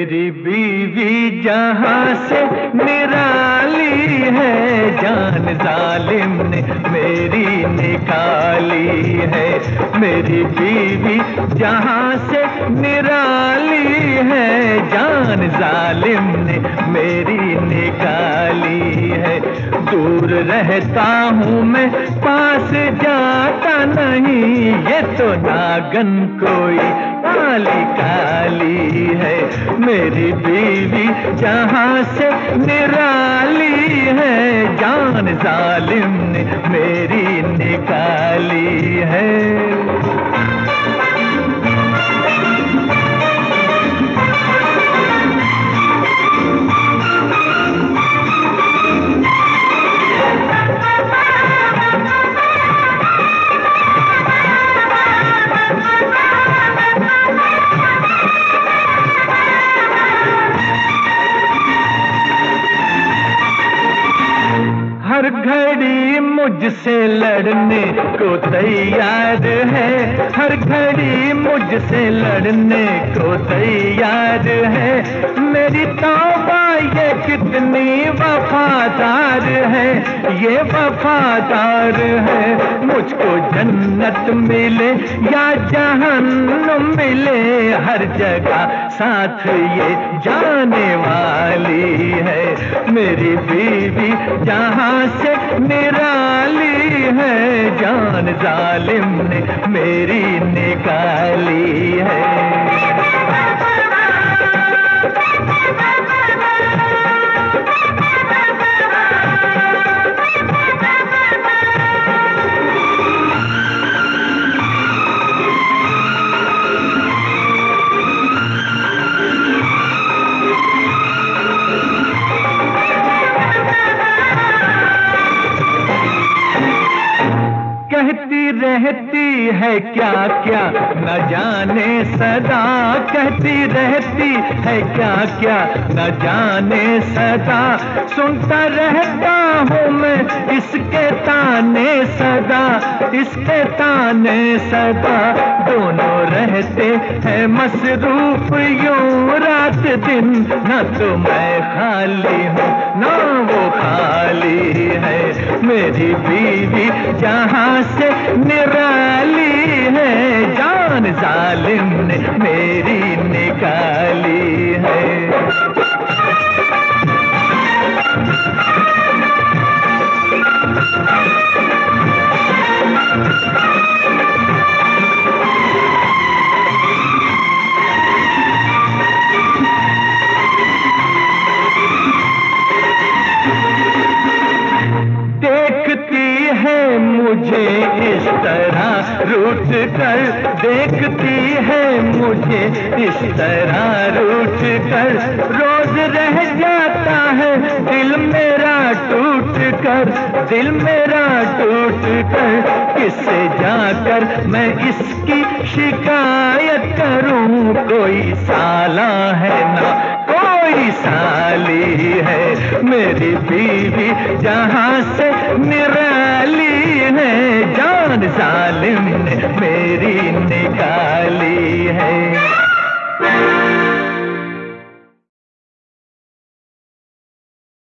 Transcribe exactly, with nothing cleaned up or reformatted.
मेरी बीवी जहाँ से निराली है, जान जालिम ने मेरी निकाली है। मेरी बीवी जहाँ से निराली है, जान जालिम ने मेरी निकाली है। दूर रहता हूँ मैं, पास जाता नहीं, ये तो नागन कोई काली काली है। मेरी बीवी जहाँ से निराली है, जान जालिम ने मेरी निकाली है। हर घड़ी मुझसे लड़ने को तैयार है, हर घड़ी मुझसे लड़ने को तैयार है। मेरी तौबा ये कितनी वफादार है, ये वफादार है। मुझको जन्नत मिले या जहन्नुम मिले, हर जगह साथ ये जाने वाली है। मेरी बीवी जहाँ से निराली है, जान जालिम ने मेरी निकाली है। कहती रहती है क्या क्या न जाने सदा, कहती रहती है क्या क्या न जाने सदा। सुनता रहता हूँ मैं इसके ताने सदा, इसके ताने सदा। दोनों रहते हैं मसरूफ यूं रात दिन, न तो मैं खाली हूँ ना वो खाली है। मेरी बीवी जहाँ से निराली है, जान जालिम ने मेरी निकाली है। मुझे इस तरह रूठ कर, देखती है मुझे इस तरह रूठ कर। रोज रह जाता है दिल मेरा टूट कर, दिल मेरा टूट कर। किससे जाकर मैं इसकी शिकायत करूं, कोई साला है ना कोई साली है। मेरी बीवी जहाँ से निराली है, जान जालिम ने मेरी निकाली है।